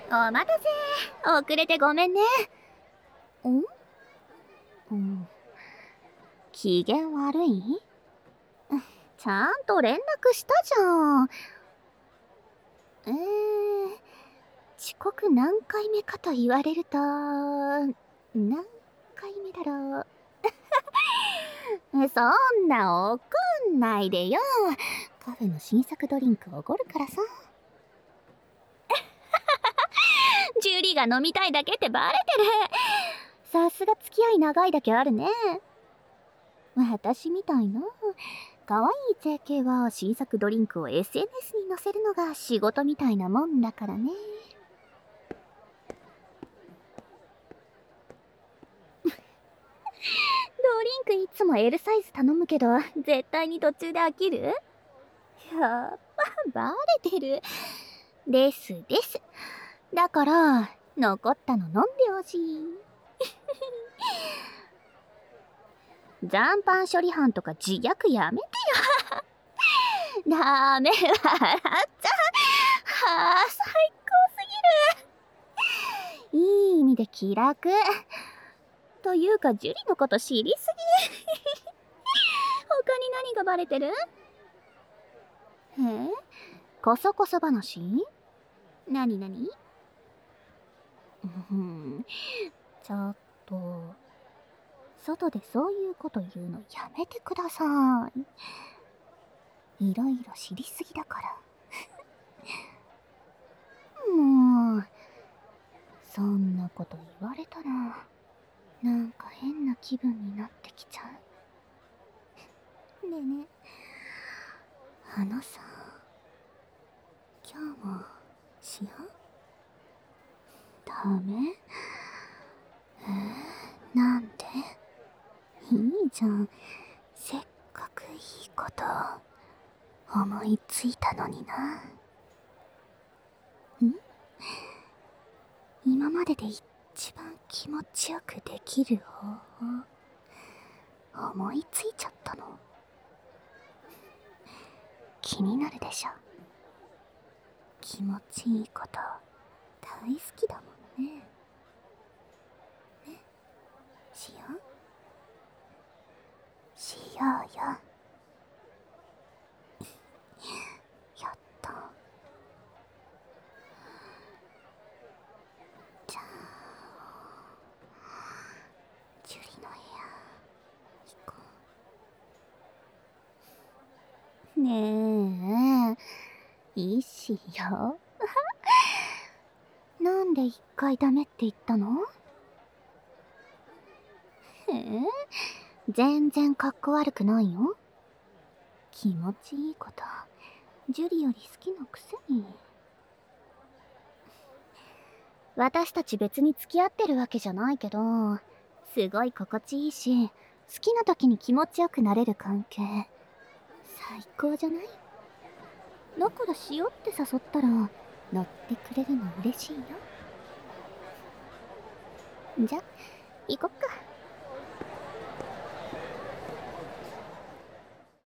お待たせ。遅れてごめんね。機嫌悪い？ちゃんと連絡したじゃん。遅刻何回目かと言われると、何回目だろう。そんな怒んないでよ。カフェの新作ドリンクおごるからさ。ジュリが飲みたいだけってバレてる。さすが付き合い長いだけあるね。私みたいな可愛い JK は新作ドリンクを SNS に載せるのが仕事みたいなもんだからね。ドリンクいつも L サイズ頼むけど絶対に途中で飽きる？やっぱバレてる。ですです。だから残ったの飲んでほしい。残飯処理班とか自虐やめてよ。ダメ、笑っちゃう。最高すぎる。いい意味で気楽。というかジュリのこと知りすぎ。他に何がバレてる？こそこそ話？なになに？ちょっと外でそういうこと言うのやめてください。いろいろ知りすぎだから。もうそんなこと言われたらなんか変な気分になってきちゃう。ねえねえ、あのさ、今日もしよう？ダメ？なんで？いいじゃん、せっかくいいこと思いついたのにな。今までで一番気持ちよくできる方法思いついちゃったの。気になるでしょ？気持ちいいこと大好きだもんね。ね、しよう？しようよ。やっと。じゃあジュリの部屋行こう。ねえ、いいしよ。なんで一回ダメって言ったの？全然かっこ悪くないよ。気持ちいいことジュリより好きなくせに。私たち別に付き合ってるわけじゃないけど、すごい心地いいし、好きな時に気持ちよくなれる関係最高じゃない？だからしようって誘ったら乗ってくれるの嬉しいよ。じゃ、行こっか。